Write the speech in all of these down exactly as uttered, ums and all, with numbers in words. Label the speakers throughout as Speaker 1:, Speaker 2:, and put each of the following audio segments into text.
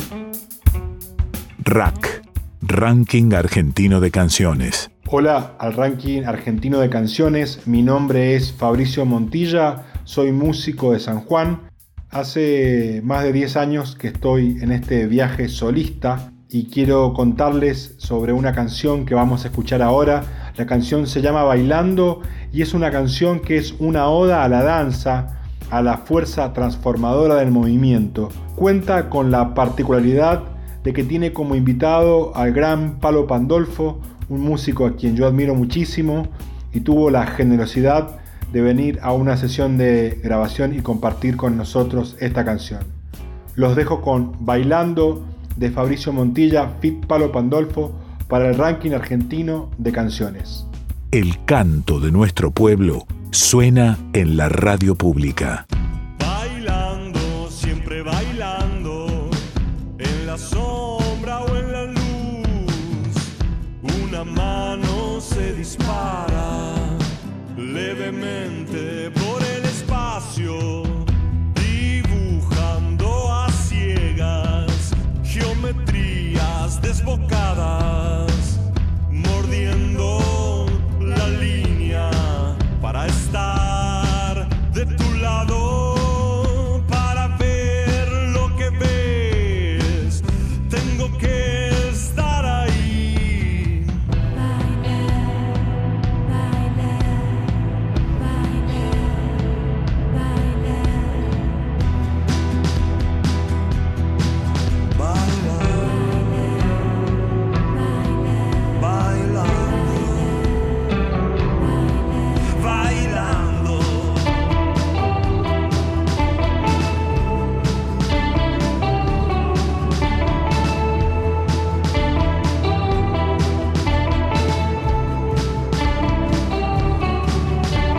Speaker 1: Rack, Ranking Argentino de Canciones.
Speaker 2: Hola al Ranking Argentino de Canciones, mi nombre es Fabricio Montilla, soy músico de San Juan. Hace más de diez años que estoy en este viaje solista y quiero contarles sobre una canción que vamos a escuchar ahora. La canción se llama Bailando y es una canción que es una oda a la danza, a la fuerza transformadora del movimiento. Cuenta con la particularidad de que tiene como invitado al gran Palo Pandolfo, un músico a quien yo admiro muchísimo y tuvo la generosidad de venir a una sesión de grabación y compartir con nosotros esta canción. Los dejo con Bailando de Fabricio Montilla, feat. Palo Pandolfo, para el Ranking Argentino de Canciones.
Speaker 1: El canto de nuestro pueblo suena en la radio pública.
Speaker 3: Bailando, siempre bailando, en la sombra o en la luz, una mano se dispara levemente por el espacio, dibujando a ciegas geometrías desbocadas, mordiendo la línea para estar de tu lado, para ver lo que ves, tengo que estar ahí.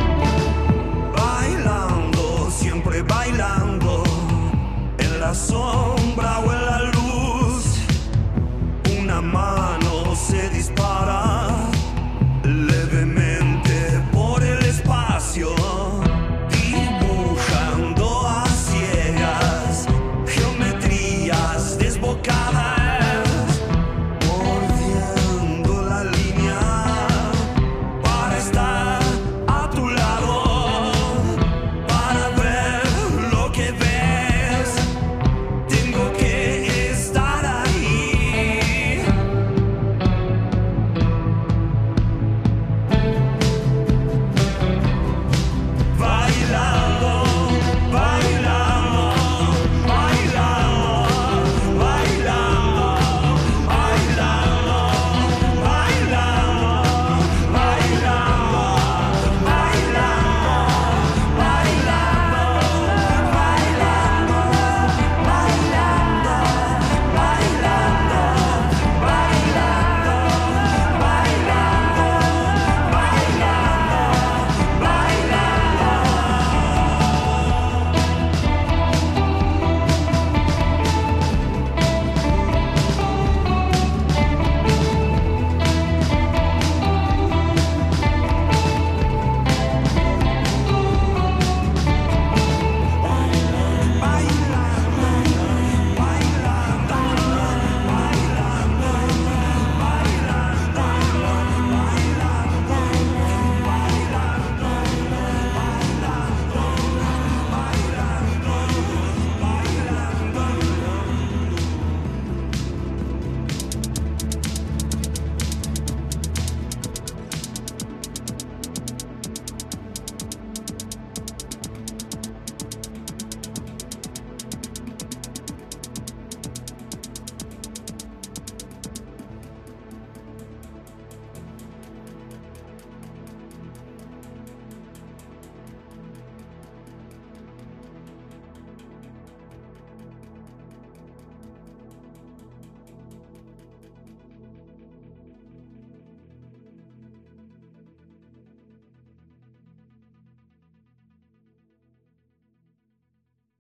Speaker 3: Bailando, siempre bailando, en la zona